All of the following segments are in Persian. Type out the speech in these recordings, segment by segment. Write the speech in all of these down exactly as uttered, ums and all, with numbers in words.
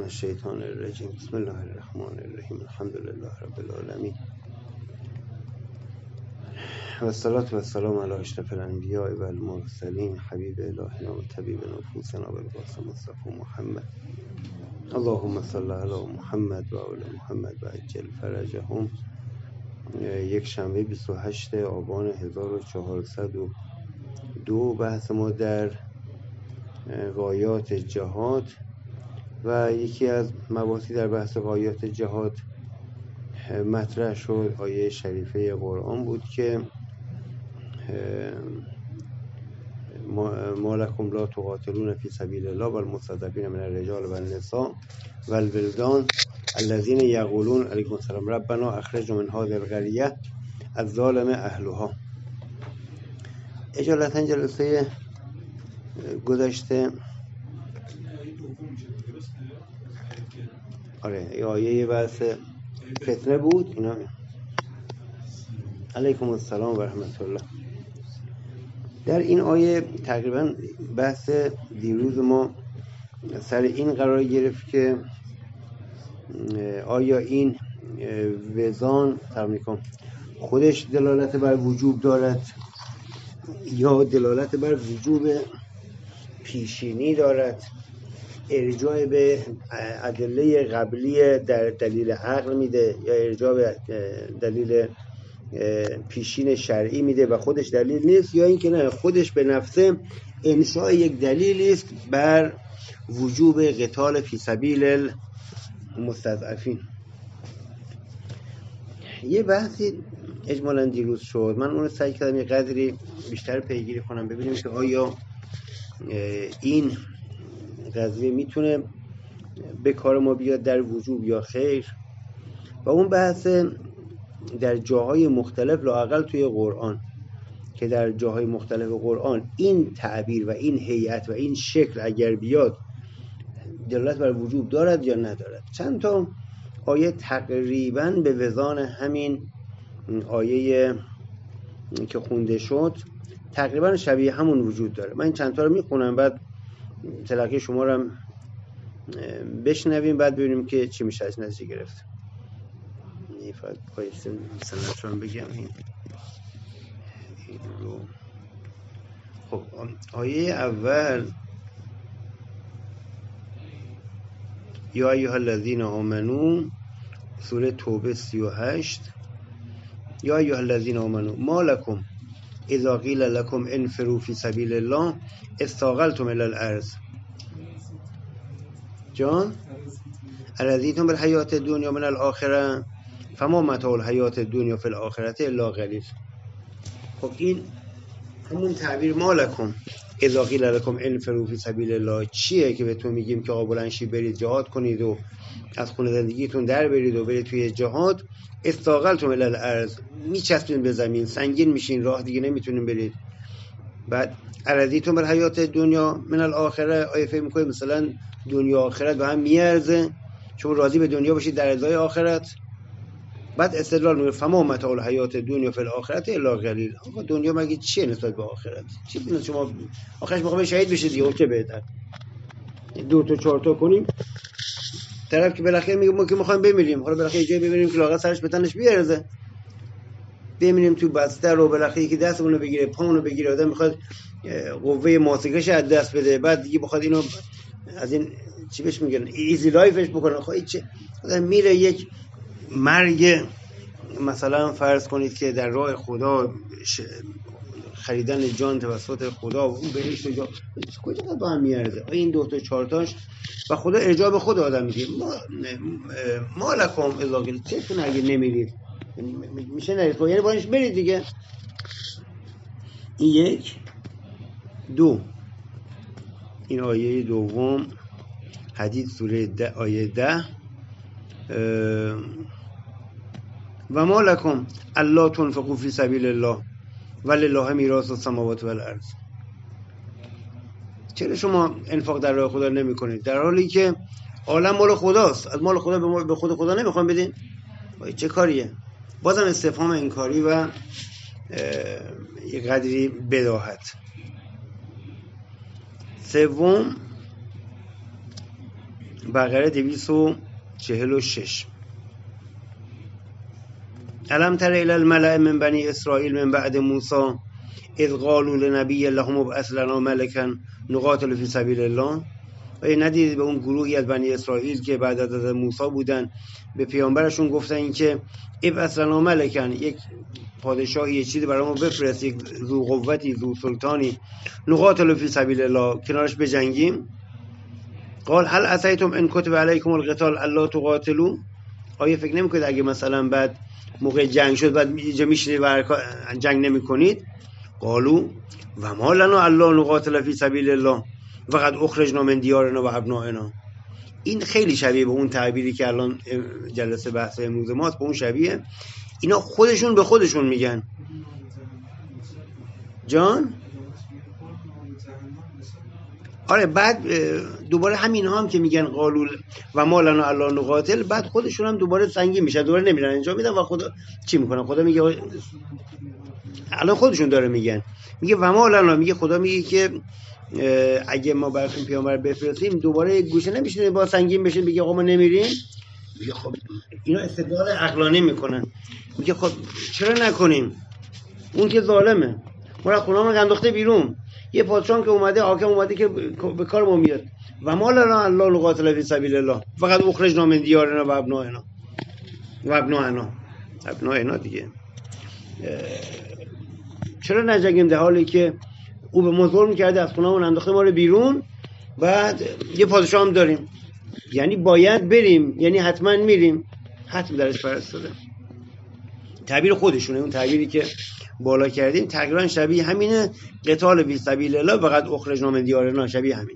من الشیطان الرجیم. بسم الله الرحمن الرحیم. الحمد لله رب العالمین و الصلاة و السلام علی اشرف الانبیاء و المرسلین حبیب الهنا و طبیب نفوسنا بالقاسم مصطفی محمد. اللهم صل علی محمد و آل محمد و عجل فرجهم. یک شنبه بیست و هشتم آبان هزار و چهارصد و دو بحث ما در غایات جهاد و یکی از مباحثی در بحث غایات جهاد مطرح شد آیه شریفه قرآن بود که ما لکم لا تقاتلون فی سبیل الله والمستضعفین من الرجال والنساء والولدان الذین یقولون علیکم السلام ربنا اخرجنا من هذه القریة الظالم اهلها. اجالتا جلسه گذشته آره آیه بحث فتنه بود. اینا علیکم السلام و رحمت الله. در این آیه تقریبا بحث دیروز ما سر این قرار گرفت که آیا این وزان تقریبا خودش دلالت بر وجوب دارد یا دلالت بر وجوب پیشینی دارد، ارجاع به ادله قبلی در دلیل عقل میده یا ارجاع به دلیل پیشین شرعی میده و خودش دلیل نیست، یا اینکه نه خودش به نفسه انشاء یک دلیلی است بر وجوب قتال فی سبیل المستضعفین. یه بحثی اجمالاً دیروز شد، من اون رو سعی کردم یه قدری بیشتر پیگیری کنم ببینیم که آیا این قضیه میتونه به کار ما بیاد در وجوب یا خیر. و اون بحث در جاهای مختلف لااقل توی قرآن که در جاهای مختلف قرآن این تعبیر و این هیئت و این شکل اگر بیاد دلالت بر وجوب دارد یا ندارد. چند تا آیه تقریباً به وزان همین آیه که خونده شد تقریباً شبیه همون وجود داره. من چند تا رو میخونم بعد تلقی شما رو بشنویم بعد ببینیم که چی میشه از نتیجه گرفت. این فقط پایسته سنت رو بگم. این رو خب آیه اول یا ایها الذین آمنو، سوره توبه سی و هشت. یا ایها الذین آمنو ما لکم اذا قیل لکم انفروا فی سبیل الله استاقلتم الی الارض جان ارضیتم بالحیات الدنیا من الاخره فما متاع الحیات الدنیا فی الاخره الا قلیل. خب این همون تعبیر ما لکم اذا قیل لکم انفروا فی سبیل الله چیه که بهتون میگیم که آقا بلند شید برید جهاد کنید و از خونه زندگیتون در برید و برید توی جهاد. استاقلتم الی الارض میچسبین به زمین، سنگین میشین، راه دیگه نمیتونین برید. بعد ارضیتم بالحیات الدنیا من الاخره، آیا فکر میکنید مثلا دنیا آخرت به هم میارزه چون راضی به دنیا باشید در ازای آخرت؟ بعد استدلال میگه فما متاع الحیات الدنیا فی الاخره الا قلیل. آقا دنیا مگه چیه نسبت به آخرت؟ چیزی نیست شما آخرش میخوام شهید بشید دیگه، چه بهتر دو تا چهار تا کنیم. طرف که بالاخره میگه ما که میخوایم بمیریم، حالا بالاخره جایی بمیریم که لاغر سرش به تنش بیارزه، بمیریم تو بستر و بالاخره که دستمون رو بگیره پامون رو بگیره، آدم میخواد قوه ماسکش از دست بده بعد دیگه بخواد اینو از این چی بهش میگن ایزی لایفش بکنه. خب چه آدم میره یک مرگ مثلا فرض کنید که در راه خدا خریدن جان توسط خدا و اون بهشت جا کجا با هم میارزه؟ این دو تا چهار تاش و خدا ارجاع به خود آدم میگه ما ما لکم اذا قیل چتون اگه نمیرید میشه نرید یعنی باید برید دیگه. این یک. دو این آیه دوم حدید سوره ده آیه ده و ما لکم الا تنفقوا فی سبیل الله ولله میراث السماوات والارض. چرا شما انفاق در راه خدا نمی کنید در حالی که عالم مال خداست؟ از مال خدا به خود خدا نمیخوام بدین؟ چه کاریه؟ بازم استفهام انکاری و یک قدری بداهت. سوم بقره دویست و چهل و شش. الم تر الی الملأ من بنی اسرائیل من بعد موسی اذ قالوا لنبی لهم ابعث لنا ملکا نقاتل فی سبیل الله. آیا ندیدید به اون گروهی از بنی اسرائیل که بعد از موسی بودن به پیامبرشون گفتن این که ابعث لنا ملکا، یک پادشاهی یه چیزی برامون بفرست، یک ذو قوتی ذو سلطانی، نقاتل فی سبیل الله، کنارش بجنگیم. قال هل عصیتم ان کتب علیکم القتال الا تقاتلوا. آیا فکر نمیکنید اگه مثلا بعد موقع جنگ شد بعد اینجا میشینید و جنگ نمیکنید؟ قالوا و ما لنا الا نقاتل فی سبیل الله وقد اخرجنا من دیارنا و ابنائنا. این خیلی شبیه به اون تعبیری که الان جلسه بحث امروز ماست، به اون شبیه. اینا خودشون به خودشون میگن. جان آره، بعد دوباره همین هم که میگن قالوا و ما لنا الا نقاتل، بعد خودشون هم دوباره سنگین میشن، دوباره نمیرن انجام میدن و خدا چی میکنن؟ خدا میگه الان خودشون داره میگن، میگه و ما لنا، میگه خدا میگه که اگه ما براتون پیامبر بفرستیم دوباره گوشه نمیشین با سنگین بشین بگه آقا ما نمیریم. میگه خب اینا استدلال عقلانی میکنن، میگه خب چرا نکنیم؟ اون که ظالمه، ما را خونه‌مون انداخته بیرون، یه پادشاه که اومده، حاکم اومده که به کار ما میاد. و ما لنا الله نقاتل فی سبیل الله فقط اخرجنا من دیارنا و ابنائنا و ابنائنا ابنائنا دیگه. چرا نجنگیم در حالی که او به ما ظلم کرده، از خونه‌مون انداخته ما رو بیرون، بعد یه پادشاه هم داریم، یعنی باید بریم، یعنی حتما میریم. حتم درش فرستاده. تعبیر خودشونه، اون تعبیری که بالا کردیم تقریبا شبیه همینه. قتال فی سبیل الله فقط اخرجنا من دیارنا، شبیه همین.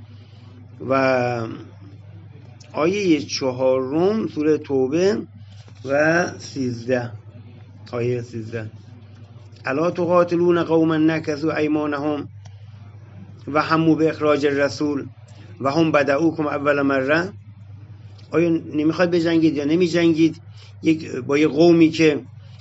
و آیه چهارم سوره توبه و سیزده، آیه سیزده: الا تقاتلون قوما نکثوا ایمانهم و هموا به اخراج الرسول و هم بدؤوکم اول مره. آیا نمیخواد بجنگید یا نمی جنگید یک با یه قومی که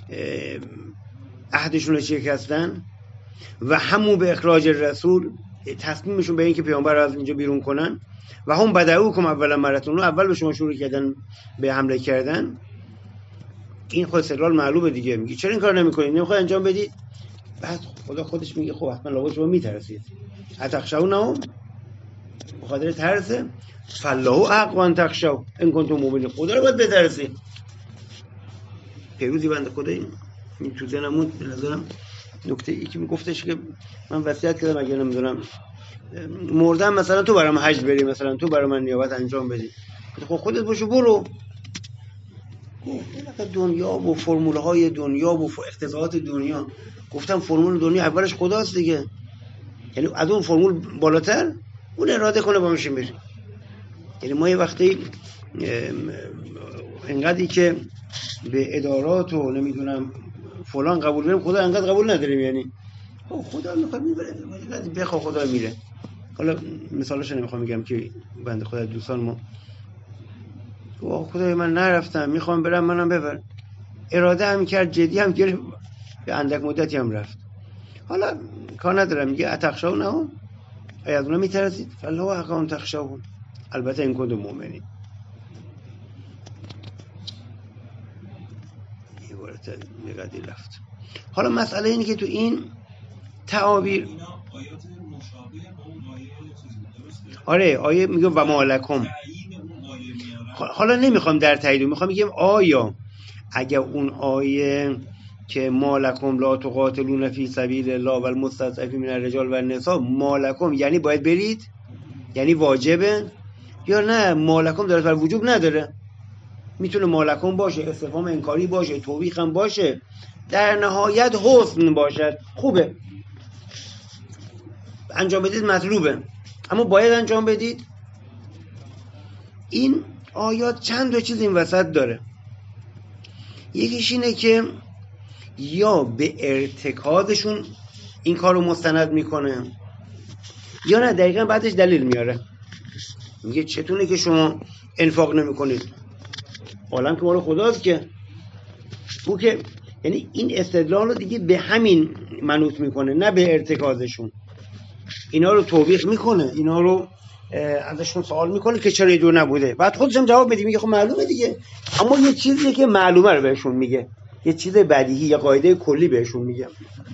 عهدشون رو شکستن؟ و هموا به اخراج الرسول، تصمیمشون به این که پیامبر رو از اینجا بیرون کنن. و هم بدؤوکم اول مرتون، اول به شما شروع کردن به حمله کردن. این خود استدلال معلومه دیگه. میگه چرا این کار نمیکنید؟ نمیخواد انجام بدید؟ بعد خدا خودش میگه خب حتما لابد شما میترسید. اتخشونهم، بخاطر ترسه. فالله حق ان تخشوا ان کنتم مؤمنین، خدا رو باید بترسید. پیروزی بنده خدا این تو ذهنمون به نظرم نکته ای که میگفتش که من وصیت کردم اگه نمیدونم مردم مثلا تو برام حج بری، مثلا تو برام نیابت انجام بدی، خب خودت باشو برو. دنیا و فرمول های دنیا و اقتضاعات دنیا، گفتم فرمول دنیا اولش خداست دیگه، یعنی از اون فرمول بالاتر اون اراده کنه با میشیم بریم. یعنی ما یه وقتی انقدری که به ادارات و نمیدونم فلان قبول بریم، خدا انقدر قبول نداریم. یعنی خدا میخواد میبره، بخواه خدا میره. حالا مثالش نمیخوام میگم که بنده خدا دوستان ما خدای من نرفتم میخوام برم منم ببر، اراده هم کرد، جدی هم گرفت، به اندک مدتی هم رفت. حالا کار ندارم، میگه اتخشونهم، اگه از اونا میترسید فالله حق ان تخشوهم، البته این کنتم مؤمنین. یه بارت نقدی رفت. حالا مسئله اینه که تو این تعابیر آره آیه میگه و مالکم، حالا نمیخوام در تایید، میخوام بگم آیا اگر اون آیه که مالکم لا تقاتلون فی سبیل الله و المستضعفین من الرجال و النساء، مالکم یعنی باید برید، یعنی واجبه، یا نه مالکم داره بر وجوب نداره، میتونه مالکم باشه، استفهام انکاری باشه، توبیخ هم باشه، در نهایت حسن باشد، خوبه انجام بدید، مطلوبه، اما باید انجام بدید. این آیات چند تا چیز این وسط داره. یکیش اینه که یا به ارتکازشون این کارو مستند میکنه، یا نه دقیقا بعدش دلیل میاره، میگه چطوره که شما انفاق نمیکنید، عالم که مال خداست که او که، یعنی این استدلال رو دیگه به همین منوط میکنه، نه به ارتکازشون. اینا رو توبیخ میکنه، اینا رو ازشون سوال میکنه که چرا یه جور نبوده، بعد خودش هم جواب میده، میگه خب معلومه دیگه. اما یه چیزیه که معلومه رو بهشون میگه، یه چیز بدیهی، یه قاعده کلی بهشون میگه.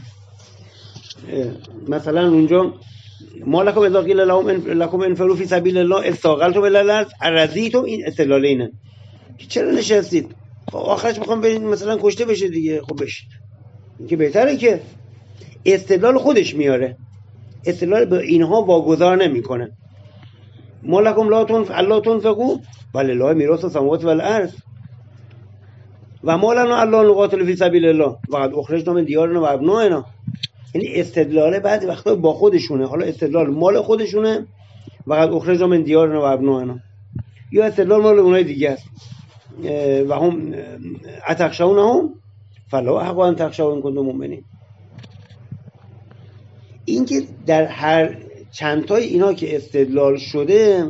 مثلا اونجا ما لکم اذا قیل لهم لکم انفروا فی سبیل الله استاقلتم الی الارض ارضیتم، این استدلال اینه چرا نشستید، خب آخرش میخوام برید مثلا کشته بشه دیگه، خب بشید، این که بهتره. که استدلال خودش میاره، استدلال به اینها واگذار نمیکنه. ما لکم لا تنف الله تنفقوا ولله میراث السماوات والارض و ما لنا الا نقاتل فی سبیل الله وقد اخرجنا من دیارنا و ابنائنا. یعنی استدلال بعضی وقتا با خودشونه، حالا استدلال مال خودشونه وقد اخرجنا من دیارنا و ابنائنا، یا استدلال مال اونای دیگه است و هم اتخشونهم فلا حق ان تخشوا ان کنتم مؤمنین. این که در هر چند تای اینا که استدلال شده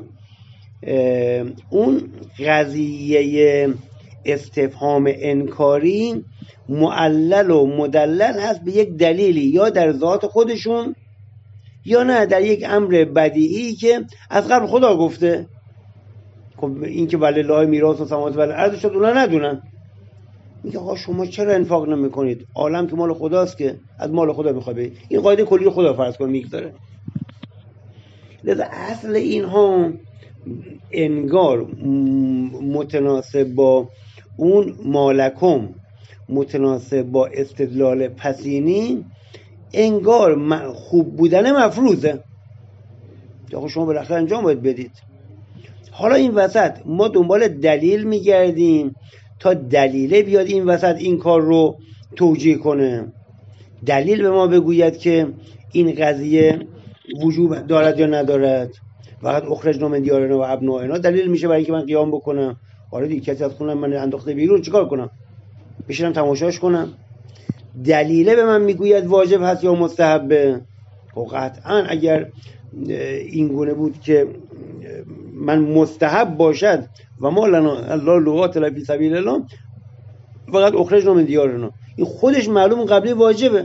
اون قضیه استفهام انکاری معلل و مدلل هست به یک دلیلی، یا در ذات خودشون یا نه در یک امر بدیهی که از قبل خدا گفته. خب این که ولله میراث السماوات والارض شد اونا ندونن، میگه آقا شما چرا انفاق نمی کنید؟ عالم که مال خداست، که از مال خدا میخواد بید. این قاعده کلی خدا فرض کن میگذاره. لذا اصل اینها انگار متناسب با اون مالکم، متناسب با استدلال پسینی، انگار خوب بودن مفروضه. آقا شما بالاخره انجام باید بدید. حالا این وسط ما دنبال دلیل میگردیم تا دلیله بیاد این وسط این کار رو توجیه کنه، دلیل به ما بگوید که این قضیه وجوب دارد یا ندارد. وقت اخرجنا من دیارنا و ابنائنا دلیل میشه برای اینکه من قیام بکنم. آره دیگه کسی از خونم من انداخته بیرون، چیکار کنم؟ بشینم تماشاش کنم؟ دلیله به من میگوید واجب هست یا مستحبه. خب قطعا اگر این گونه بود که من مستحب باشد و ما لنا الله لقاتل فی سبیل الله فقط اخرجنا من دیارنا، این خودش معلوم قبلی واجبه.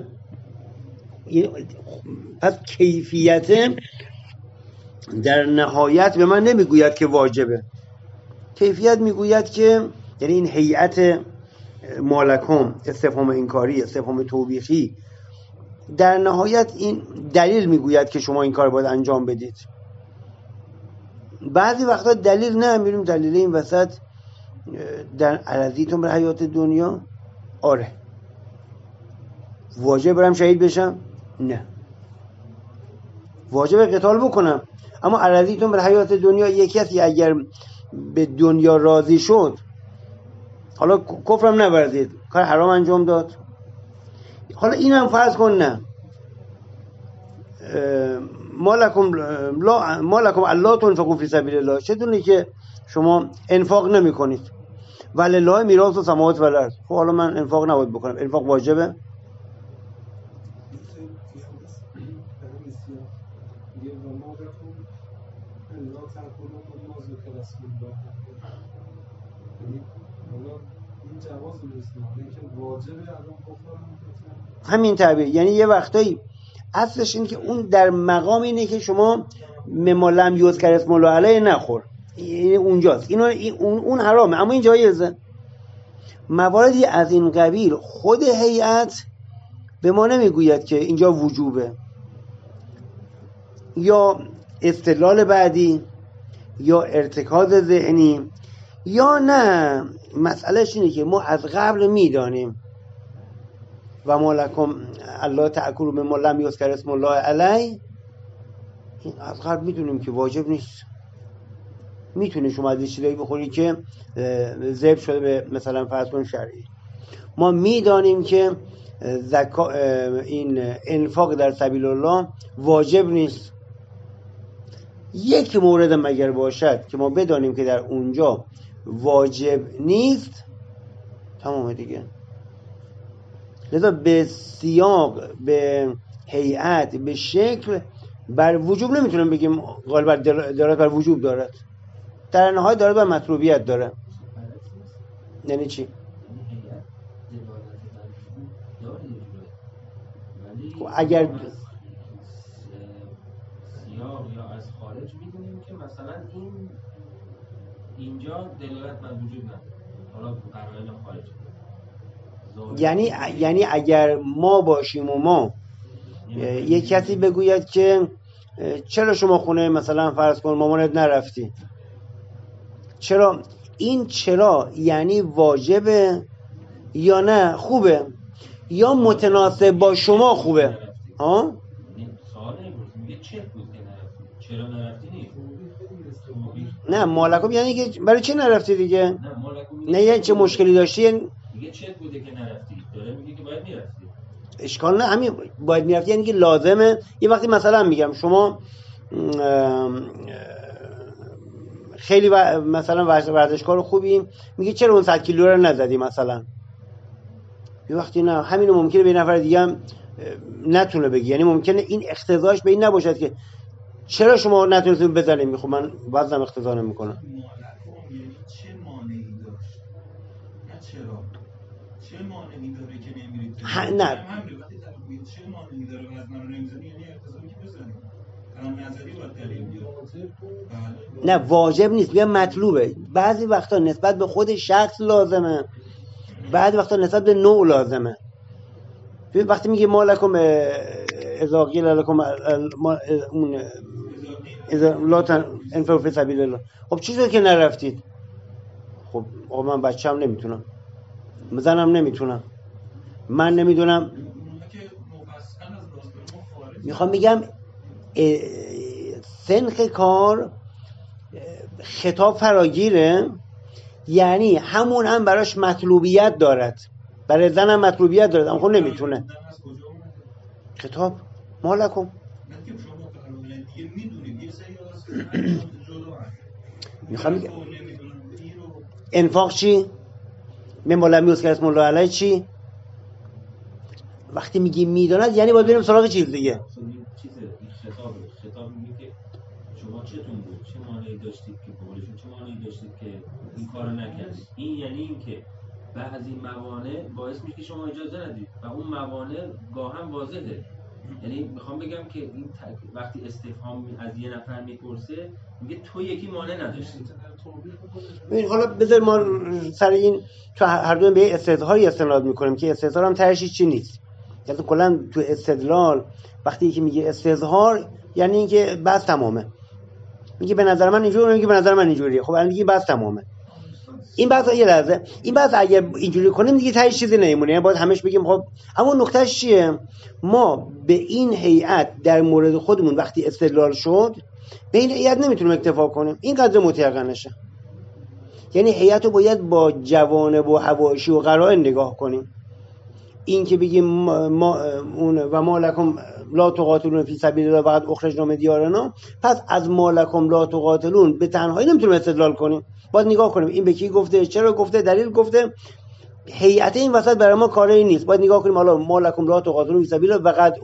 پس کیفیت در نهایت به من نمیگوید که واجبه، کیفیت میگوید که، یعنی این هیئت مالکم، استفهام انکاری، استفهام توبیخی، در نهایت این دلیل میگوید که شما این کار باید انجام بدید. بعضی وقتا دلیل نه، میریم دلیل این وسط در ارضیتون بر حیات دنیا، آره واجب برم شهید بشم؟ نه واجب قتال بکنم، اما ارضیتون بر حیات دنیا، یک کسی اگر به دنیا راضی شد، حالا کفرم نورزید، کار حرام انجام داد، حالا اینم فرض کن نه مالکم لا مالکم الله تنفقوا فی سبیل الله، چطوره که شما انفاق نمی کنید؟ ولله میراث السماوات والارض. خب حالا من انفاق نباید بکنم، انفاق واجبه؟ همین تعبیر، یعنی یه وقتایی اصلش این که اون در مقام اینه که شما مما لم یذکر اسم الله علیه نخور، یعنی اونجاست، اینو این اون, اون حرامه، اما این جایزه. مواردی از این قبیل خود هیئت به ما نمیگوید که اینجا وجوبه، یا استدلال بعدی، یا ارتکاز ذهنی، یا نه مسئلهش اینه که ما از قبل میدانیم و ما لکم الله تأکلوا مما لم یذکر اسم الله علیه، این از قبل میدونیم که واجب نیست. میتونی شما از چیزایی بخوری که ذبح شده به مثلا فرض کن شرعی. ما میدانیم که زکا این انفاق در سبیل الله واجب نیست. یک مورد مگر باشد که ما بدانیم که در اونجا واجب نیست، تمام دیگه. لذا به سیاق، به هیئت، به شکل بر وجوب نمیتونم بگیم غالبا دارد بر وجوب دارد، در نهایت دارد بر مطلوبیت داره. یعنی چی؟ اگر سیاق یا از خارج میدونیم که مثلا این اینجا دلالت بر وجود نداره، حالا قرائن خارجی. یعنی یعنی اگر ما باشیم و ما یک کسی بگوید که چرا شما خونه مثلا فرض کن مامانت نرفتی، چرا؟ این چرا یعنی واجبه یا نه خوبه یا متناسب با شما خوبه؟ ها؟ سوال میگه چه بود که نرفتی؟ چرا نرفتی نیست؟ نه مالکم یعنی که برای چه نرفتی دیگه؟ نه مالکم نه یعنی چه مشکلی داشتی؟ میگه چه بوده که نرفتی؟ داره میگه که باید میرفتی. اشکال نه، همین باید میرفتی یعنی که لازمه. یه وقتی مثلا میگم شما خیلی و... مثلا ورزشکار خوبی، میگه چرا اون صد کیلو رو نزدی مثلا. یه وقتی نه، همینو ممکنه به نفر دیگه هم نتونه بگی، یعنی ممکنه این اقتضاش به این نباشد که چرا شما نتونستید بزنید. میخوام من وزنم اقتضا نمیکنه. چه مانعی داشت؟ نه چرا؟ چه مانعی داره که نمیرید؟ ها نه چه مانعی داره وزن رو نمیزنی؟ یعنی اقتضایی که بزنی. الان نظری باید دلیل بیاد. نه واجب نیست، بیا مطلوبه. بعضی وقتا نسبت به خود شخص لازمه، بعضی وقتا نسبت به نوع لازمه. وقتی میگه مالکم اذا قیل لکم اون اذا لا تنفروا فی سبیل الله، خب چی شد که نرفتید؟ خب آقا من بچه‌م نمیتونم، زنم نمیتونم، من نمیدونم. میخوام بگم سنخ کار خطاب فراگیره، یعنی همون هم براش مطلوبیت دارد، برای زن هم مطلوبیت دارد، اما خب نمیتونه. خطاب مالکم میخوام بگم انفاق چی؟ من بالا میوز که اسم الله علیه چی؟ وقتی میگی میداند یعنی باید بریم سراغ چیز دیگه. چیز خطاب خطاب میگه که شما چتون بود، چه مانعی داشتید که قولشون، چه مانعی داشتید که این کارو نکردید. این یعنی این که بعضی موانع باعث میشه که شما اجازه ندید و اون موانع گاهن واضحه. یعنی میخوام بگم که این تک... وقتی استفهام از یه نفر میپرسه میگه تو یکی مانع نداشتی. ببین حالا بذار ما سر این تو هر دو به استدلالی استناد میکنیم که استدلال هم ترشی چی نیست. یعنی کلا تو استدلال وقتی که میگه استظهار یعنی اینکه بس تمامه. میگه به نظر من اینجوریه، میگه به نظر من اینجوریه. خب الان میگه بس تمامه. این بحث یه لحظه، این بحث اگه اینجوری کنیم دیگه تهش چیزی نمیمونه. یعنی باید همش بگیم خب اما نکتهش چیه؟ ما به این هیئت در مورد خودمون وقتی استدلال شد به این هیئت نمیتونیم اکتفا کنیم، این قدر متیقنشه. یعنی هیئت رو باید با جوانب و حواشی و قرائن نگاه کنیم. این که بگیم ما اون و ما لکم لا تقاتلون فی سبیل الله فقد اخرجنا من دیارنا، پس از ما لکم لا تقاتلون به تنهایی نمیتونیم استدلال کنیم. باید نگاه کنیم این به کی گفته، چرا گفته، دلیل گفته. هیئت این وسط برای ما کاری نیست. باید نگاه کنیم حالا ما لکم لا تقاتلون فی سبیل الله فقد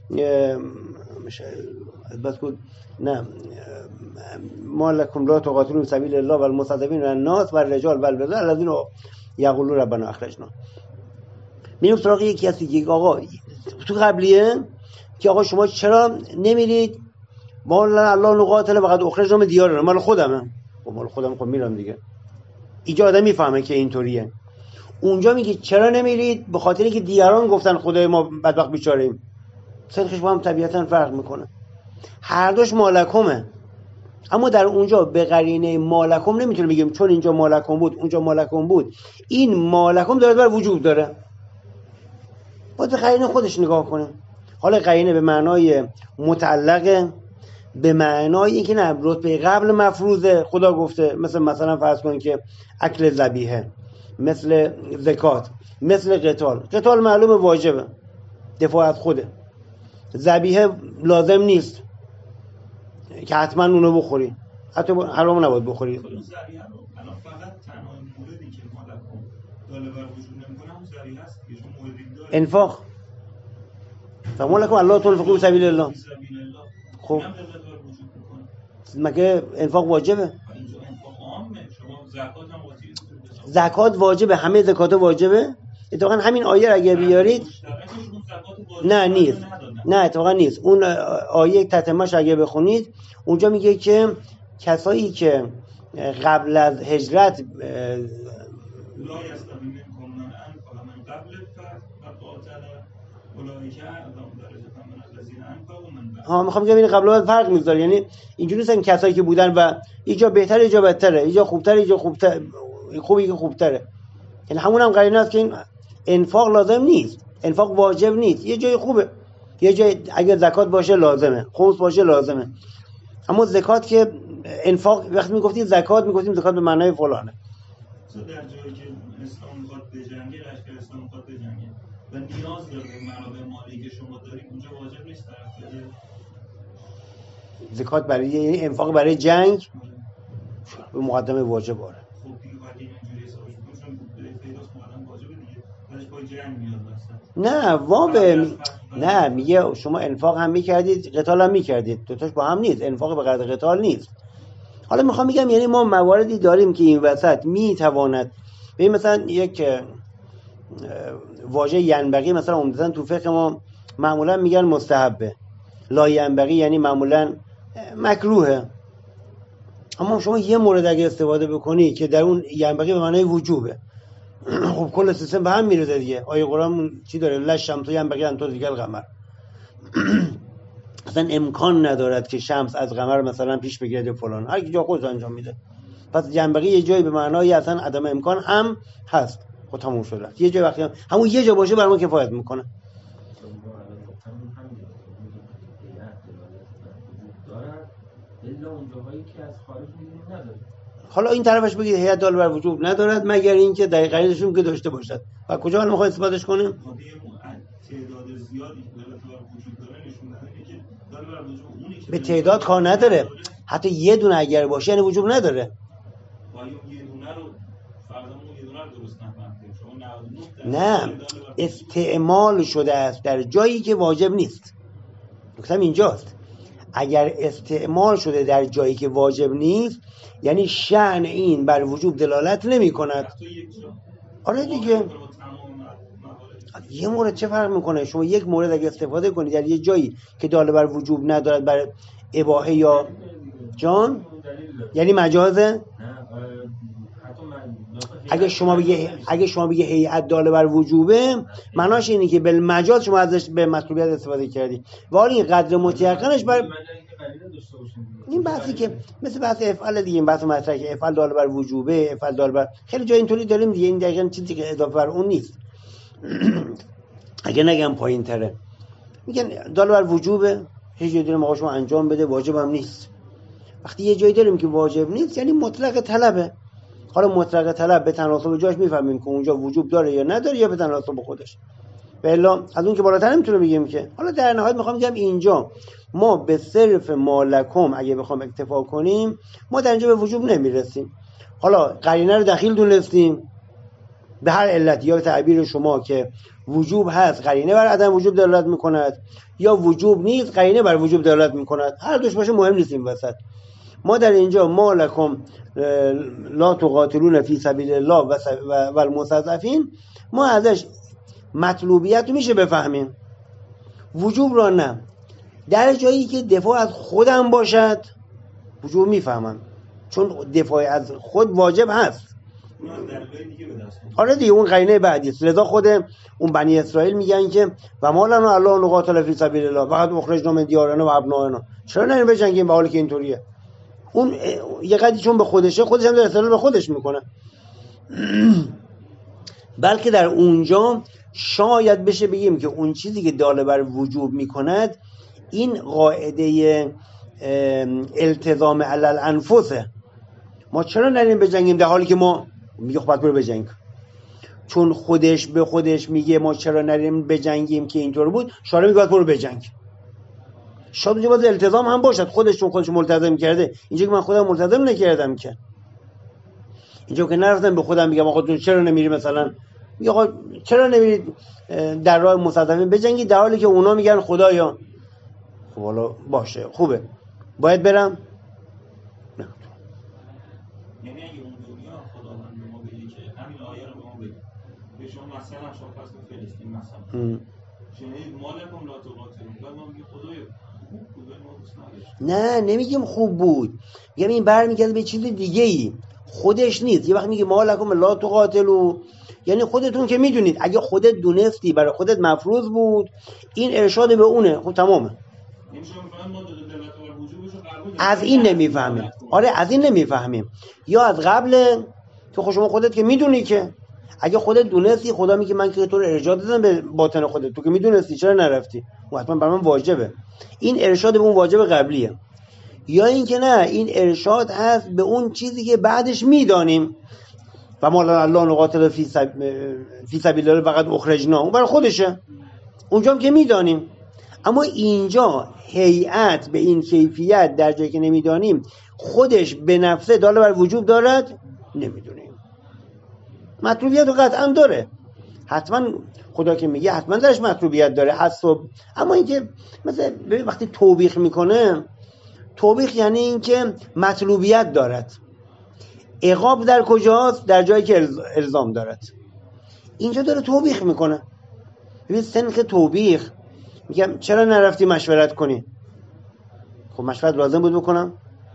بس بود نه ما لکم لا تقاتلون فی سبیل الله والمستضعفین من الناس والرجال والولدان الذين یقولون ربنا اخرجنا. میریم سراغ یکی از دیگه. آقا تو قبلیه که آقا شما چرا نمیرید ما الله نقاتل فقد اخرجنا من دیارنا، مال خودمه. خب مال خودم خب میرم دیگه. اینجا آدم میفهمه که اینطوریه. اونجا میگه چرا نمیرید؟ به خاطر اینکه دیگران گفتن خدای ما بدبخت بیچاره ایم. سنخش با هم طبیعتا فرق میکنه. هر دوش مالکمه، اما در اونجا به قرینه مالکم نمیتونه بگیم چون اینجا مالکم بود اونجا مالکم بود. این مالکم داره بر وجود داره، باید به قرینه خودش نگاه کنیم. حالا قرینه به معنای متعلقه، به معنای اینکه نه رتبه قبل مفروضه خدا گفته، مثل مثلا فرض کن که اکل ذبیحه، مثل زکات، مثل قتال. قتال معلومه واجبه، دفاع از خوده. ذبیحه لازم نیست که حتما اونو بخوری، حتی حرام نباید بخوری. الان فقط تنها موردی که مالکم داله بر وجود نمیکنه اون ذریعه است که شما موردی داره انفاق. فمالکم الله تنفقوا فی سبیل الله. خب مگه انفاق واجبه؟ اینجا انفاق عامه. شما زکات هم واجبه. زکات واجبه، همه زکات واجبه. اتفاقا همین آیه اگه بیارید نه نیست، نه اتفاقا نیست. اون آیه تتمه‌اش اگه بخونید اونجا میگه که کسایی که قبل از هجرت لا یستوی منکم من انفق من قبل الفتح و قاتل اولئک اعظم درجة من الذین انفقوا من بعد. ها میخوام بگم این قبل از فرق میذاره، یعنی اینجوری نیستن کسایی که بودن و یه جا بهتره یه جا بدتره، یه جا خوبتره یه جا خوبتره، خوبی که خوبتره. یعنی همون هم قرینه است که این انفاق لازم نیست، انفاق واجب نیست، یه جای خوبه، یه جای اگه زکات باشه لازمه، خمس باشه لازمه. اما زکات که انفاق وقتی میگفتیم زکات میگفتیم زکات به معنای فلانه. در جایی که اسلام میخواد بجنگه، لشکر اسلام میخواد بجنگه و نیاز داره به منابع مالی که شما دارید، اونجا واجب نیست طرف بده زکات برای یعنی انفاق برای جنگ به مقدمه واجب آره. خب دیگه باید اینجوری حسابش کنیم چون پیداست مقدم واجبه دیگه، بعدش با جنگ میاد واسه. نه واقعا نه میگه شما انفاق هم میکردید قتال هم میکردید، دوتاش با هم نیست، انفاق به قدر قتال نیست. حالا میخوام بگم یعنی ما مواردی داریم که این وسط میتواند ببین مثلا یک واژه ینبغی مثلا عمدتاً تو فقه ما معمولا میگن مستحبه، لا ینبغی یعنی معمولا مکروهه. اما شما یه مورد اگه استفاده بکنی که در اون ینبغی به معنای وجوبه، خب کل سیستم به هم میره دیگه. آیه قرآن چی داره؟ لشمس ینبغی ان تدرک القمر. اصلا امکان ندارد که شمس از قمر مثلا پیش بگیره فلان، هر کی جا خودش انجام میده. پس ینبغی یه جایی به معنای اصلا عدم امکان هم هست. خب تموم شده. یه جای وقتی هم همون یه جا باشه برام کفایت میکنه. حالا این طرفش بگید هیئت دال بر وجوب ندارد مگر اینکه دقیقاًشون که داشته باشد. و کجا حالا میخواد اثباتش کنیم؟ تعداد زیادی که داره دار وجود داره نشون میده که داره بر وجود اونی که به تعداد کار نداره. حتی یه دونه اگر باشه یعنی وجوب نداره. با یه دونه رو فرضمون یه دونه رو درست نفهمیم. شما نود و نه نه استعمال شده است در جایی که واجب نیست. نکتم اینجاست. اگر استعمال شده در جایی که واجب نیست یعنی شأن این بر وجوب دلالت نمی کند. آره دیگه یه مورد چه فرق میکنه؟ شما یک مورد اگه استفاده کنید در یه جایی که داله بر وجوب ندارد بر اباحه یا جان یعنی مجازه. اگه شما بگه اگه شما بگه هیئت داله بر وجوبه معناش اینه که بالمجاز شما ازش به مطلوبیت استفاده کردی و حالا این قدر متیقنش بر این بحثی که مثل بحث افعال دیگه، این بحث مطرح که افعال داله بر وجوبه، افعال داله بر خیلی جای اینطوری داریم دیگه. این دقیقاً چیزی که اضافه بر اون نیست. اگه نگم پایین تره میگن داله بر وجوبه، هیچ جایی داریم آقا شما انجام بده، واجب هم نیست. وقتی یه جایی داریم که واجب نیست یعنی مطلق طلبه. حالا مطلق طلب به تناسب جاش میفهمیم که اونجا وجوب داره یا نداره یا به تناسب خودش. بلا از اون که بالاتر نمیتونه بگیم که. حالا در نهایت میخوام بگم اینجا ما به صرف مالکم اگه بخوام اکتفا کنیم ما در اینجا به وجوب نمیرسیم. حالا قرینه رو دخیل دونستیم به هر علت، یا به تعبیر شما که وجوب هست قرینه بر عدم وجوب دلالت میکند یا وجوب نیست قرینه بر وجوب دلالت میکند، هر دوش باشه مهم نیست. این وسط ما در اینجا مالکم لا تقاتلون فی سبیل الله و المستضعفین ما ازش مطلوبیت رو میشه بفهمیم، وجوب را نه. در جایی که دفاع از خودم باشد وجوب میفهمم چون دفاع از خود واجب هست. آره دیگه اون قرینه بعدی است. لذا خود اون بنی اسرائیل میگن که و ما لنا الله نقاتل فی سبیل الله وقد اخرجنا من دیارنا و ابنائنا، چرا نریم بجنگیم به حالی که اینطوریه. اون یه قدری چون به خودشه خودش هم در استدلال به خودش میکنه. بلکه در اونجا شاید بشه بگیم که اون چیزی که داله بر وجوب میکند این قاعده التزام علی الانفسه. ما چرا نریم بجنگیم در حالی که ما میگه خب برو بجنگ، چون خودش به خودش میگه ما چرا نریم بجنگیم که اینطور بود، شارع میگه برو بجنگ. شاید اونجا باز التزام هم باشد، خودش چون خودش ملتزم کرده. اینجا که من خودم ملتزم نکردم که، اینجا که نرفتم به خودم بگم آقا چرا نمیری مثلا میگه آقا چرا نمیرید در راه مستضعفین بجنگید در حالی که اونا میگن خدایا. خب حالا باشه خوبه باید برم. نه یعنی اگه اون دنیا خداوند به ما بگه که همین آیه رو به ما بگه به شما مثلا شما پس به فلسطین مثلا شنید مالکم لا تقاتلون، بعد ما میگه خدایا نه نمیگیم خوب بود، میگم این برمیگرده به چیز دیگه ای، خودش نیست. یه وقت میگه ما لکم لا تقاتلوا، یعنی خودتون که میدونید اگه خودت دونستی برای خودت مفروض بود این ارشاد به اونه، خب تمامه. از این نمیفهمیم. آره از این نمیفهمیم، یا از قبل که خود شما خودت که میدونی که اگه خودت دونستی خدا میگه من که تو رو ارشاد دادم به باطن خودت، تو که میدونستی چرا نرفتی؟ و حتما برای من واجبه. این ارشاد به اون واجب قبلیه. یا این که نه، این ارشاد هست به اون چیزی که بعدش میدانیم و ما الله نقاتل فی سبیل الله فقط اخرجنا، اون برای خودشه، اونجا هم که میدانیم. اما اینجا هیئت به این کیفیت در جایی که نمیدانیم خودش به نفسه داله بر وجوب دارد، نمیدونیم. مطلوبیت رو قطعا داره، حتما خدا که میگه حتما درش مطلوبیت داره حسب. اما اینکه مثلا وقتی توبیخ میکنه، توبیخ یعنی اینکه مطلوبیت دارد. عقاب در کجاست؟ در جایی که الزام دارد. اینجا داره توبیخ میکنه. ببین سنخ توبیخ، میگم چرا نرفتی مشورت کنی؟ خب مشورت لازم بود بکنم.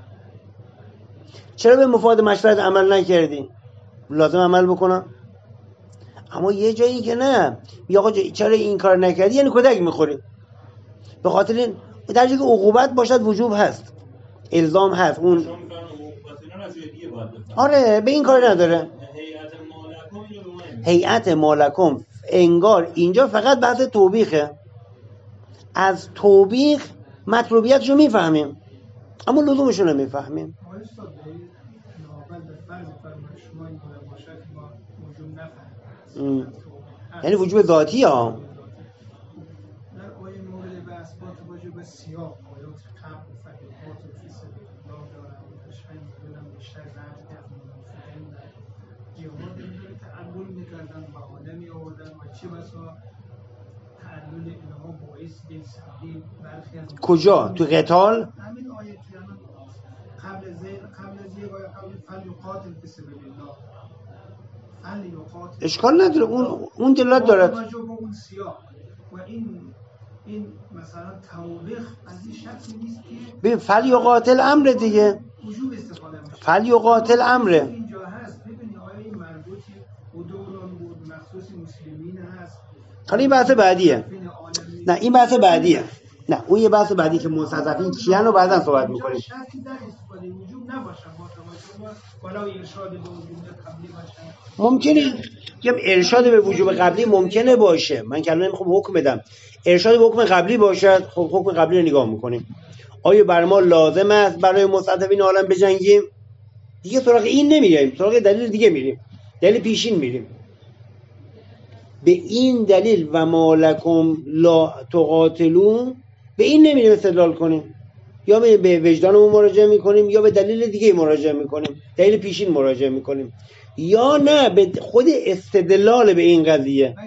چرا به مفاد مشورت عمل نکردی؟ لازم عمل بکنم. اما یه جایی که نه، میگه آقا چرا این کار نکردی، یعنی کدک میخوری. به خاطر این در جایی که عقوبت باشد وجوب هست، الزام هست. اون آره به این کار نداره. هیئت مالکم انگار اینجا فقط بحث توبیخه. از توبیخ مطلوبیتشو میفهمیم اما لزومشو نمیفهمیم. یعنی وجوب ذاتی ها. در آیه مورد به اثبات وجوب سیاق آیات قبل فتحات و فی سبیل الله دارن و تشهید بودن بیشتر زرد کرد منافقین در جهاد اینجوری تعلل میکردن، بهانه می آوردن و چه بسا تعلل اینها باعث به سبیل برخی از کجا؟ تو قتال؟ همین آیه که قبل زیر قبل زیر و قبل فلیقاتل فی سبیل الله اشکال نداره، اون اون دلالت دارد. و این این مثلا توبیخ از این شکلی نیست که ببین فلیقاتل امر دیگه، وجوب استفاده میشه. فلیقاتل امره اینجا هست. ببینید آیه مربوطی حدودان بود، مخصوص مسلمین هست. حالا این بحث بعدیه. نه این بحث بعدیه. نه اون یه بحث بعدی که مستضعفین کیان رو بعداً صحبت می‌کنیم. شرطی در استفاده وجوب نباشه با توجه به ولو ارشاد به وجوب قبلی باشه. ممکنه میگم ارشاد به وجوب قبلی ممکنه باشه، من که الان نمیخوام حکم بدم. ارشاد به حکم قبلی باشد، خب حکم قبلی رو نگاه میکنیم. آیا بر ما لازم است برای مستضعفین عالم بجنگیم؟ دیگه سراغ این نمیریم، سراغ دلیل دیگه میریم، دلیل پیشین میریم. به این دلیل و ما لکم لا تقاتلون به این نمیریم استدلال کنیم، یا به وجدانمون مراجعه میکنیم یا به دلیل دیگه مراجعه میکنیم، دلیل پیشین مراجعه میکنیم، یا نه به خود استدلال به این قضیه.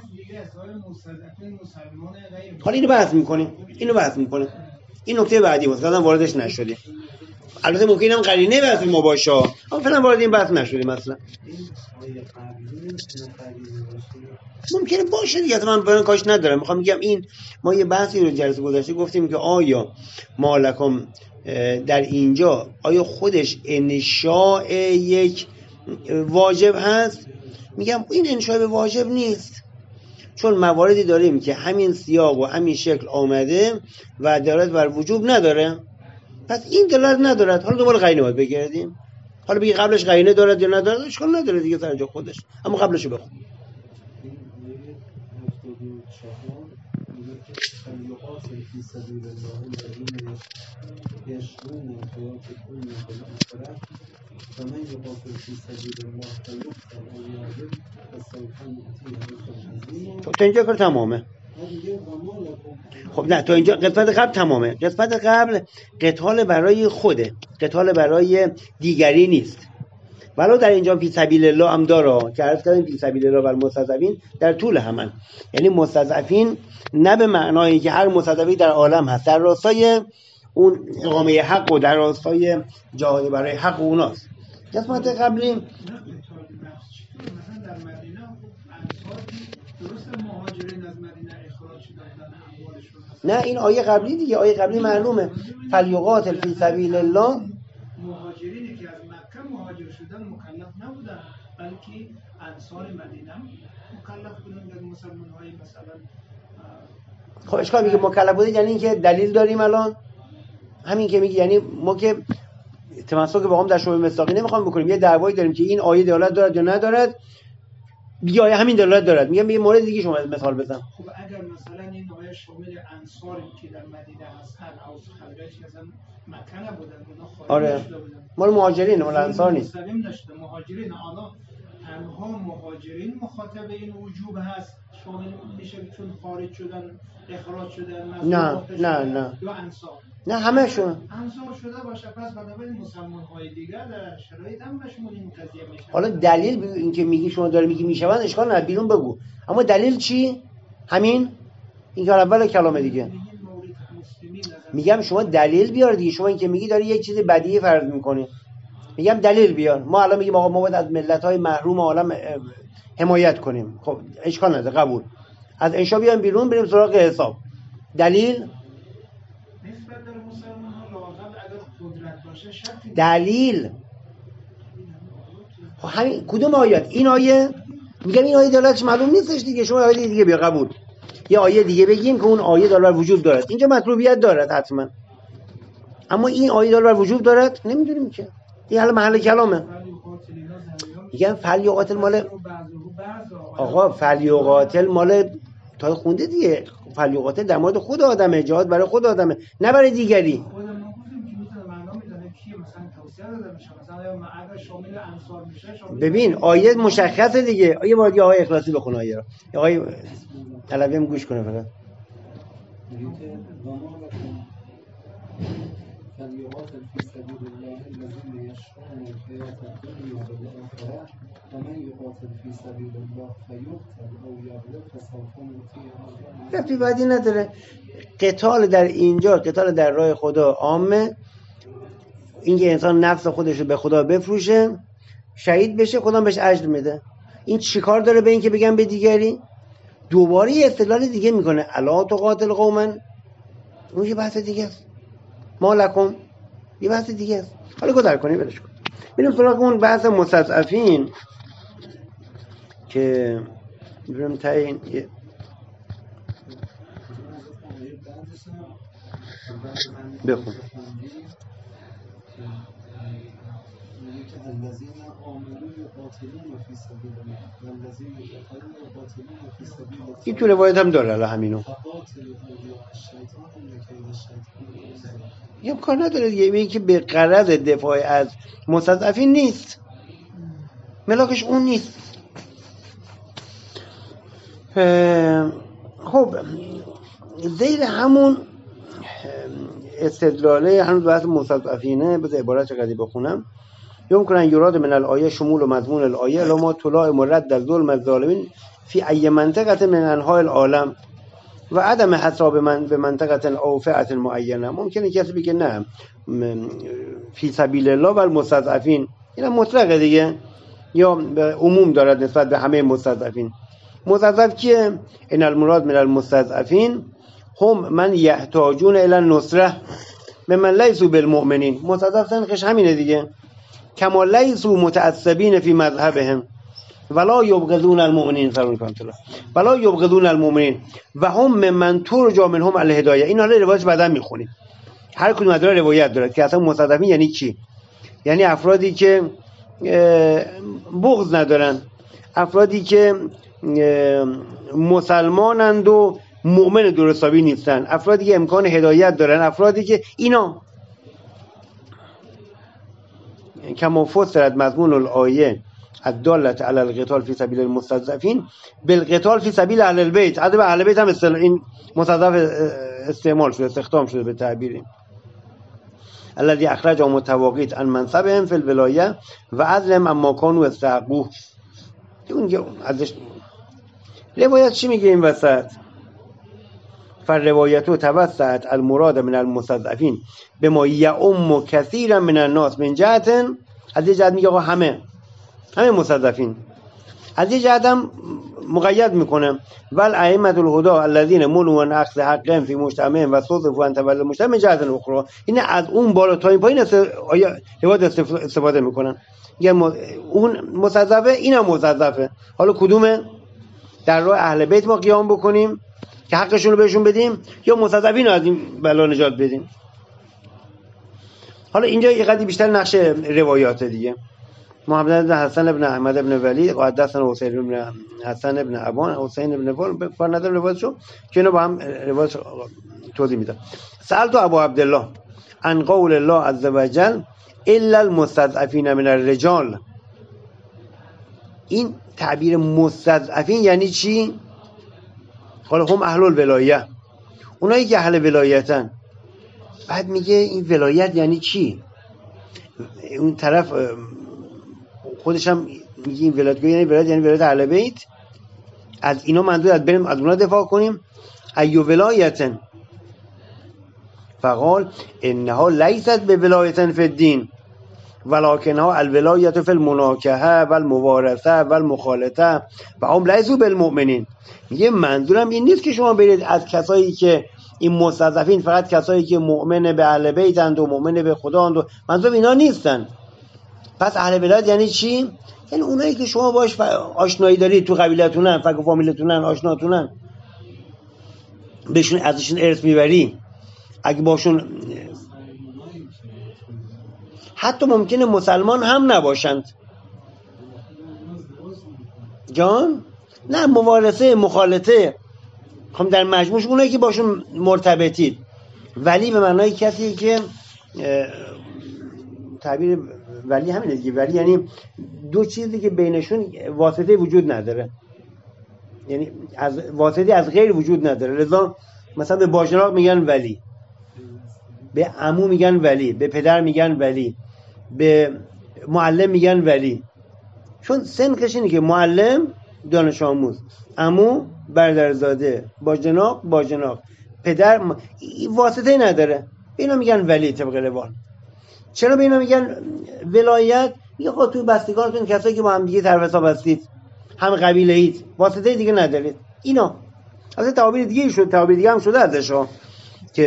حالا اینو بحث میکنیم، اینو بحث میکنیم. این نکته بعدی بود، بعدم واردش نشدیم. البته ممکن هم قرینه بحث ما باشه، اما فعلا وارد این بحث نشدیم. مثلا ممکنه باشه دیگه، من برای کاش ندارم. میخوام میگم این ما یه بحثی رو جلسه گذشته گفتیم که آیا مالکم در اینجا آیا خودش انشاء یک واجب هست؟ میگم این انشاء به واجب نیست، چون مواردی داریم که همین سیاق و همین شکل آمده و دلالت بر وجوب نداره، پس این دلالت ندارد. حالا دوباره قرینه باید بگردیم، حالا بگی قبلش قرینه دارد یا ندارد اشکال نداره دیگه سر جا خودش، اما قبلشو بخون. تا اینجا کار تمامه. خب نه تا اینجا قسمت قبل تمامه. قسمت قبل قتال برای خوده، قتال برای دیگری نیست. ولو در اینجا فی سبیل الله هم داره که عرض کردیم فی سبیل الله و المستضعفین در طول همن، یعنی مستضعفین نه به معنایی که هر مستضعفی در عالم هست، در راستای اون اقامه حق و در راستای جهاد برای حق و اوناست. قسمت قبلی مثلا در مدینه درست مهاجرین از مدینه اخراج شدن، اموال خودشون. نه این آیه قبلی دیگه، آیه قبلی معلومه فلیقاتل فی سبیل الله. مهاجرینی که از مکه مهاجر شدن مکلف نبودن، بلکه انصار مدینه مکلف بودن. در مسلمان های مثلا خب اشکال میگه مکلف بوده، یعنی اینکه دلیل داریم الان همین که میگه، یعنی ما که تمسک به قوم در شبهه مصداقی نمیخوام بکنیم، یه دعوایی داریم که این آیه دلالت دارد یا ندارد، دیگه آیه همین دلالت دارد، میگم یه مورد دیگه شما مثال بزن. خب اگر مثلا این آیه شامل انصاری که در مدینه هستن او خارج از مکه نبودن، اونا خارج آره شده بودن، مال مهاجرین، مال انصار نیست. مسلم نشده مهاجرین. حالا تنها مهاجرین مخاطب این وجوب هست شامل میشه چون خارج شدن، اخراج شدن، نه نه نه یا انصار؟ نه همه‌شون انصار شده باشه، پس بنابراین مسلمان های دیگر در شرایط هم مشمول این قضیه میشه. حالا دلیل بگو، این که میگی شما داره میگی میشوند اشکال نداره، بیرون بگو، اما دلیل چی؟ همین این که اول کلام دیگه میگم شما دلیل بیار دیگه. شما این که میگی داری یک چیز بدیهی فرض میکنی، میگم دلیل بیار. ما الان میگیم آقا ما باید از ملت‌های محروم عالم حمایت کنیم، خب اشکال نداره، قبول. از انشا بیام بیرون بریم سراغ حساب. دلیل دلیل خب همین کدوم آیات؟ این آیه میگم این آیه دلالتش معلوم نیستش دیگه، شما آیه دیگه بیا قبول. یه آیه دیگه بگیم که اون آیه دلالت وجود دارد، اینجا مطلوبیت دارد حتما، اما این آیه دلالت وجود دارد نمیدونیم که این حالا محل کلامه. میگم فلیقاتل مال آقا فلیقاتل مال تا خونده دیگه، فلیقاتل در مورد خود آدمه، جهاد برای خود آدمه نه برای دیگری. ببین آیه مشخصه دیگه. آیه باید یه آیه اخلاصی بخونه، آیه را یه آیه علوی هم گوش کنه فقط. فليقاتل في سبيل الله الذين يشرون الحياة الدنيا بالآخرة ومن يقاتل في سبيل الله فيقتل أو يغلب فسوف نؤتيه. رفتی بعدی نداره. قتال در اینجا، قتال در راه خدا عامه، اینکه انسان نفس خودش رو به خدا بفروشه، شهید بشه، خدا بهش اجر میده. این چیکار داره به این که بگم به دیگری؟ دوباره یه استدلال دیگه میکنه، الا تقاتل قوما، اون یه بحث دیگه است. ما لکم یه بحث دیگه است. حالا گذر کنیم برش کن. بریم سراغ اون بحث مستضعفین که بریم تا این بخون. الذين آمنوا يقاتلون في سبيل الله والذين كفروا يقاتلون في سبيل الله. این تو روایت هم داره الان همینو. یه کار نداره دیگه، میگه که به غرض دفاع از مستضعفین نیست، ملاکش اون نیست. خب زیر همون استدلاله هنوز بحث مستضعفینه، بذار عبارت قدی بخونم. یوم کنن یراد من الآیه شمول و مضمون الآیه لما طلع مرد در ظلم الظالمین فی ای منطقه من انحاء العالم و عدم حساب من به منطقه او فئه معینه. ممکنه کسی بگه نه فی سبیل الله و المستضعفین اینا مطلقه دیگه، یا عموم دارد نسبت به همه مستضعفین. مستضعف کیه؟ ان المراد من المستضعفین هم من یحتاجون الی النصره ممن لیسوا بالمؤمنین. مستضعف سنخش همینه دیگه، کما لیسوا متعصبین فی مذهبهم ولا یبغضون المؤمنین فرون کنتلا ولا یبغضون المؤمنین و هم ممن ترجى منهم الهدایه. این حالا روایت بعدا میخونیم، هر کدوم از داره روایت داره که اصلا مستضعفین یعنی کی. یعنی افرادی که بغض ندارن، افرادی که مسلمانند و مؤمن درستابی نیستن، افرادی که امکان هدایت دارن، افرادی که اینا کما فسرت مضمون الآیه الدالت علی القتال فی سبیل المستضعفین بالقتال فی سبیل اهل البیت. حتی به اهل بیت هم اصطلاح این مستضعف استعمال شده، استخدام شده به تعبیر الذی اخرجهم متواقیت عن منصبهم فی الولایه و عدلهم اما کانوا استحقوه. اون ازش روایت چی میگه این وسط؟ فالروایت توسعت المراد من المستضعفین بما یعم کثیرا من الناس من جهت، از یه جهت میگه آقا همه همه مستضعفین، از یه جهت هم مقید میکنه ول ائمه الهدى الذين منعوا عن اخذ حقهم فی مجتمع و صدفوا عن تولي المجتمع من جهت اخرى. این از اون بالا تا این پایین آیا روایت استفاده میکنن، میگن اون مستضعفه اینم مستضعفه، حالا کدومه؟ در راه اهل بیت ما قیام بکنیم که حقشون رو بهشون بدیم یا مستضعفین رو از این بلا نجات بدیم؟ حالا اینجا یه قدری بیشتر نقش روایات دیگه. محمد بن حسن بن احمد بن ولی قدسنا حسین بن حسن بن ابان حسین بن فر بر نظر روایتشو که اینا با هم روایت توضیح میدن. سألت ابو عبدالله عن قول الله عز وجل الا المستضعفین من الرجال. این تعبیر مستضعفین یعنی چی؟ حالا هم اهل الولایه، اونایی که اهل ولایتن. بعد میگه این ولایت یعنی چی؟ اون طرف خودش هم میگه این ولایت یعنی ولایت یعنی ولایت اهل بیت. از اینا منظور از بریم از اونا دفاع کنیم. ایو ولایتن فقال انها لیست به ولایتن فی الدین ولکنها الولایت فی المناکحه و الموارثه و المخالطه و هم لیسوا بالمؤمنین. میگه منظورم این نیست که شما برید از کسایی که این مستضعفین فقط کسایی که مؤمن به اهل بیتند و مؤمن به خداند و منظور اینا نیستن. پس اهل ولایت یعنی چی؟ یعنی اونایی که شما باش آشنایی دارید، تو قبیلتونن، فک و فامیلتونن، آشناتونن، بهشون ازشون ارث میبری. اگه باشون حتی ممکنه مسلمان هم نباشند جان، نه موارثه مخالطه، خب در مجموعش اونایی که باشون مرتبطید. ولی به معنای کسی که تعبیر ولی همینه دیگه، ولی یعنی دو چیزی که بینشون واسطه وجود نداره، یعنی از واسطه از غیر وجود نداره. لذا مثلا به باجناق میگن ولی، به عمو میگن ولی، به پدر میگن ولی، به معلم میگن ولی. چون سنخش اینه که معلم دانش آموز، عمو برادرزاده، باجناق باجناق، پدر م... واسطه نداره. به اینا میگن ولی طبق روان. چرا به اینا میگن ولایت؟ میگه خب توی بستگانتون کسایی که با هم دیگه طرف حساب هستید، هم قبیله اید، واسطه دیگه ندارید. اینا اصلا تعابیر دیگه شد، تعابیر دیگه هم شده ازش ها که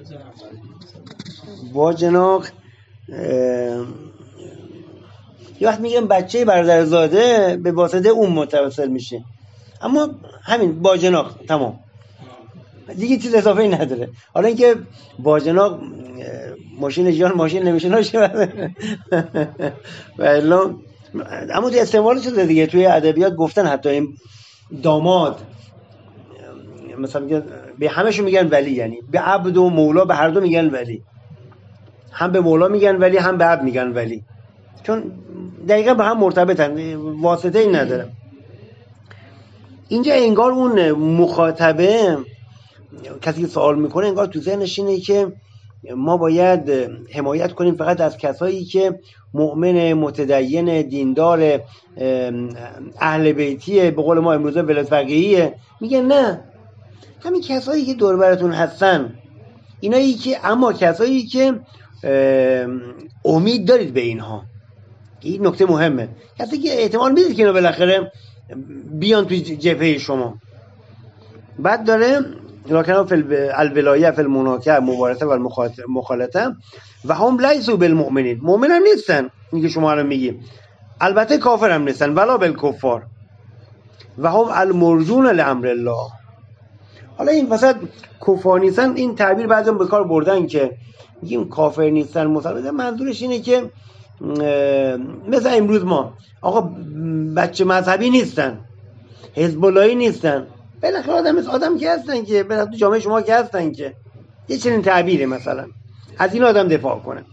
باجناق یه وقت میگن بچه برادرزاده به واسطه اون متوسل میشه، اما همین باجناق تمام دیگه چیز اضافه ای نداره. حالا اینکه باجناق ماشین جان ماشین نمیشه ناشه ولی اما توی استعمال شده دیگه. توی ادبیات گفتن حتی این داماد مثلا میگن به همشون میگن ولی، یعنی به عبد و مولا به هر دو میگن ولی، هم به مولا میگن ولی هم به عبد میگن ولی، چون دقیقا به هم مرتبطن، واسطه ای نداره. اینجا انگار اون مخاطبه کسی که سوال میکنه انگار تو ذهنش اینه که ما باید حمایت کنیم فقط از کسایی که مؤمن متدین دیندار اهل بیتیه، به قول ما امروزه ولایت فقیهیه. میگه نه، همین کسایی که دور براتون هستن اینایی که، اما کسایی که امید دارید به اینها. این نکته مهمه، کسی که احتمال میدید که اینا بالاخره بیان توی جبهه شما. بعد داره لکن فی الولایه فی المناکحه مبارزه و مخالطه و هم لیسوا بالمؤمنین، مؤمن هم نیستن میگه شما الان میگی، البته کافر هم نیستن، ولا بالکفار و هم المرجون لامر الله. حالا این وسط کفار نیستن، این تعبیر بعضی به کار بردن که میگیم کافر نیستن مسلمان، منظورش اینه که مثل امروز ما آقا بچه مذهبی نیستن، حزب اللهی نیستن، بالاخره آدم مثل آدم که هستن که بالاخره تو جامعه شما که هستن که یه چنین تعبیره مثلا از این آدم دفاع کنه.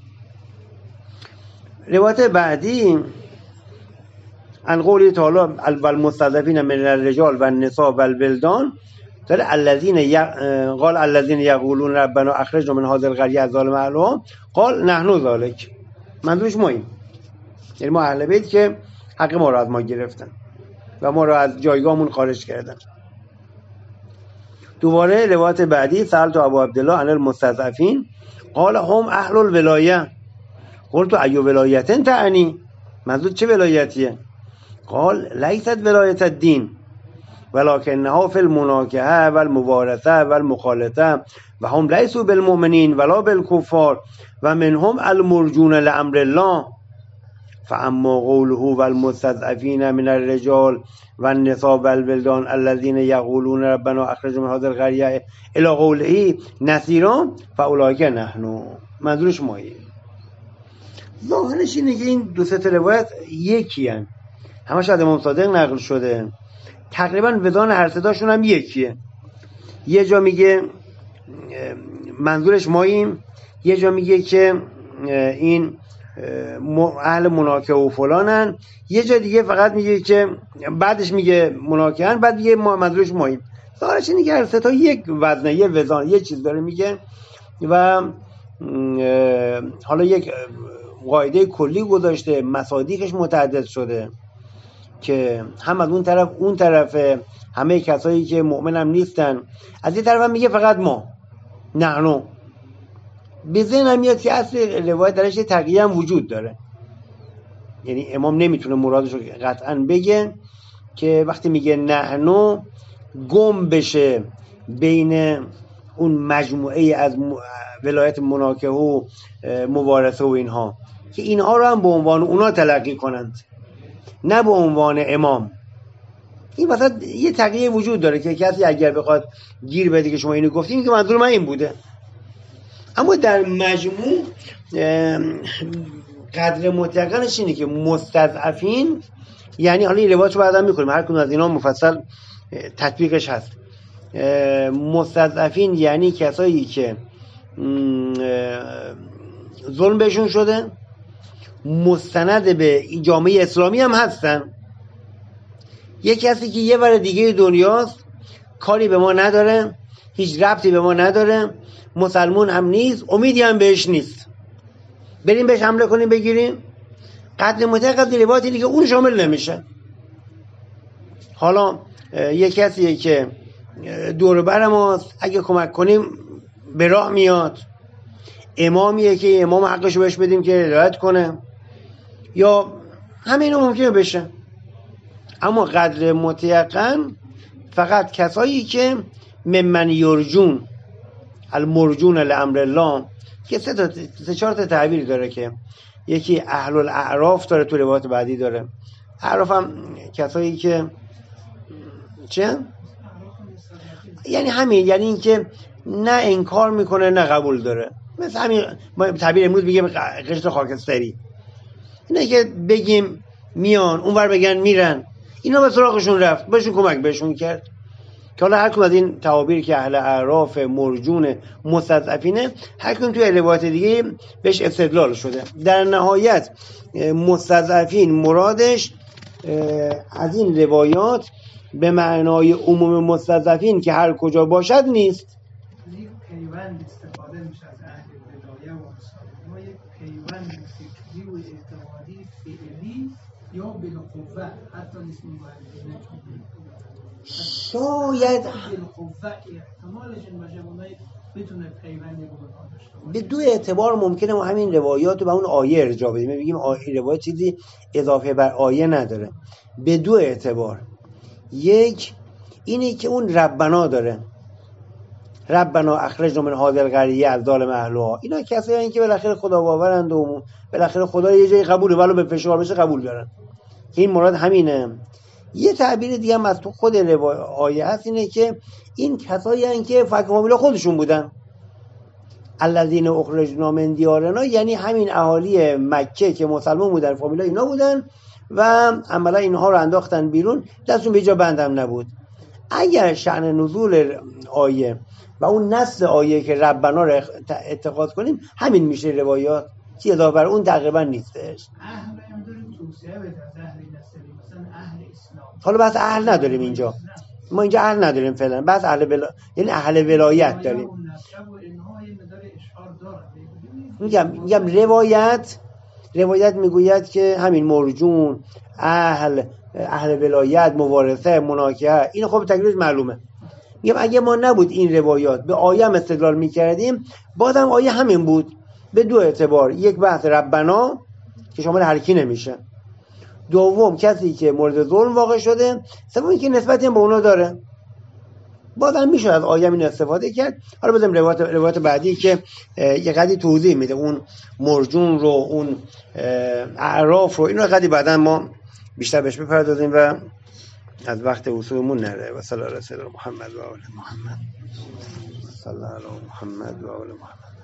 روایت بعدی عن قوله تعالی والمستضعفین من الرجال والنساء والولدان داره الذين ي... قال الذين يقولون ربنا اخرجنا من هذه القريه الظالم اهلها قال نحن ذلك. منظورش ما این، یعنی ما اهل بیت که حق ما رو از ما گرفتن و ما رو از جایگاهمون خارج کردن. دوباره روایت بعدی سألت ابو عبدالله عن المستضعفین قال هم اهل الولایه قلت ای ولایتن تعنی، منظور چه ولایتیه؟ قال لیست ولایت الدین ولکنها فی المناکحه و الموارثه و المخالطه و هم لیسوا بالمؤمنین ولا بالکفار و منهم المرجون لامر الله فاما قوله و المستضعفین من الرجال و النساء و الولدان الذین یقولون ربنا اخرجنا من هذه القریه الی قوله نصیرا فاولئک نحن. منظورش مایه ظاهرش اینه که این دو سه روایت یکی هن، همش از امام صادق نقل شده، تقریبا وزان هر ستاشون هم یکیه. یه جا میگه منظورش ماییم، یه جا میگه که این اهل مناکحه و فلانن، یه جا دیگه فقط میگه که بعدش میگه مناکحهن، بعد میگه منظورش ماییم. ظاهرش اینه که هر ستا یک وزنه، یه وزان، یه چیز داره میگه و حالا یک قاعده کلی گذاشته، مصادیقش متعدد شده که هم از اون طرف اون طرف همه کسایی که مؤمن هم نیستن، از این طرف هم میگه فقط ما نحنو. به ذهنم میاد که اصل روایت درش تقیه هم وجود داره، یعنی امام نمیتونه مرادش رو قطعا بگه که وقتی میگه نحنو گم بشه بین اون مجموعه از ولایت مناکحه و موارثه و اینها، که اینها رو هم به عنوان اونا تلقی کنند نه به عنوان امام. این وسط یه تقیه وجود داره که کسی اگر بخواد گیر بده که شما اینو گفتین که منظور من این بوده، اما در مجموع قدر مطلقاًش اینه که مستضعفین، یعنی حالا این روایت رو بعدا میکنیم، هر کدوم از اینا مفصل تطبیقش هست. مستضعفین یعنی کسایی که ظلم بهشون شده، مستند به جامعه اسلامی هم هستن، یک کسی که یه ور دیگه دنیاست، کاری به ما نداره، هیچ ربطی به ما نداره، مسلمون هم نیست، امیدی هم بهش نیست، بریم بهش حمله کنیم بگیریم. قتل مطلق از روایت اینه که اون شامل نمیشه. حالا یک کسیه که دور بر ماست، اگه کمک کنیم به راه میاد، امامیه که امام حقشو بهش بدیم که هدایت کنه، یا همه اینا ممکنه بشه. اما قدر مطلقاً فقط کسایی که ممن یرجون المرجون لامر الله، که سه تا سه چهار تا تعبیر داره، که یکی اهل الاعراف داره، تو روایت بعدی داره. اعراف هم کسایی که چه؟ یعنی همین، یعنی این که نه انکار میکنه نه قبول داره، مثل همین تعبیر امروز بگیم قشر خاکستری، اینه که بگیم میان اونور بگن میرن، اینا به سراغشون رفت، بهشون کمک بهشون کرد. که حالا هر کدوم از این تعابیر که اهل اعراف، مرجون، مستضعفینه، هر کدوم توی روایت دیگه بهش استدلال شده. در نهایت مستضعفین مرادش از این روایات به معنای عموم مستضعفین که هر کجا باشد نیست. یک پیوند استفاده میشه از اهل ولایه و انصار، ما یک پیوند فکری و اعتقادی فعلی یا بالقوه، حتی نیست مبارزه شاید بالقوه احتمالش این باشه اونایی بتونه پیوندی رو داشته باشه. به دو اعتبار ممکنه ما همین روایات رو به اون آیه ارجاع بدیم، بگیم آیه روایت چیزی اضافه بر آیه نداره. به دو اعتبار، یک اینه که اون ربنا داره، ربنا اخرجنا من هذه القریه الظالم اهلها، اینا کسایی هستن که بالاخره خدا باورند و بالاخره خدا یه جایی قبوله، ولو به فشار بشه قبول دارن، که این مراد همینه. یه تعبیر دیگه هم از تو خود آیه هست، اینه که این کسایی هستن که فک فامیلا خودشون بودن، الذین اخرجنا من دیارنا، یعنی همین اهالی مکه که مسلمان بودن، فامیلا اینا بودن و عملا اینها رو انداختن بیرون، دستون به جا بندم نبود. اگر شأن نزول آیه و اون نص آیه که ربنا رو اتخاذ کنیم، همین میشه روایات، چیز اضافه بر اون تقریبا نیستش. اهل هم داریم توصیه بده از اهل نصری، مثلا اهل اسلام. حالا بس اهل نداریم اینجا، ما اینجا اهل نداریم فعلا، بس اهل بلا... یعنی اهل ولایت داریم. میگم میگم روایت روایت میگوید که همین مرجون، اهل اهل ولایت، موارثه، مناکحه، این خب تکلیفش معلومه. میگم اگه ما نبود این روایات به آیه هم استدلال میکردیم، بازم آیه همین بود. به دو اعتبار، یک بحث ربنا که شامل هر کی نمیشه، دوم کسی که مورد ظلم واقع شده، سوم اینکه نسبتی به اونا داره. بازم میشه از آیه این استفاده کرد. حالا بذاریم روایت روایت بعدی که یه قدری توضیح میده اون مرجون رو، اون اعراف رو، اینو قدری بعدا ما بیشتر بهش بپردازیم و از وقت وصولمون نره. و صلی الله علیه و محمد و آل محمد. صلی الله علی محمد و آل محمد.